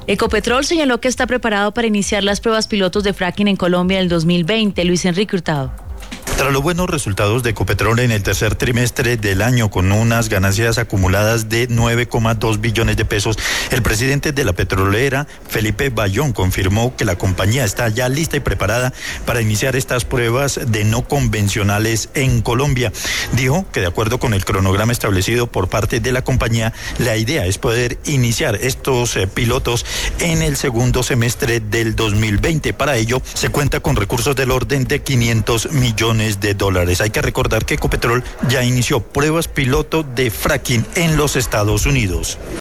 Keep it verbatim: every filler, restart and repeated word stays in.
Ecopetrol señaló que está preparado para iniciar las pruebas pilotos de fracking en Colombia en el dos mil veinte. Luis Enrique Hurtado. Tras los buenos resultados de Ecopetrol en el tercer trimestre del año, con unas ganancias acumuladas de nueve coma dos billones de pesos, el presidente de la petrolera, Felipe Bayón, confirmó que la compañía está ya lista y preparada para iniciar estas pruebas de no convencionales en Colombia. Dijo que de acuerdo con el cronograma establecido por parte de la compañía, la idea es poder iniciar estos eh, pilotos en el segundo semestre del dos mil veinte. Para ello, se cuenta con recursos del orden de quinientos millones de dólares. Hay que recordar que Ecopetrol ya inició pruebas piloto de fracking en los Estados Unidos.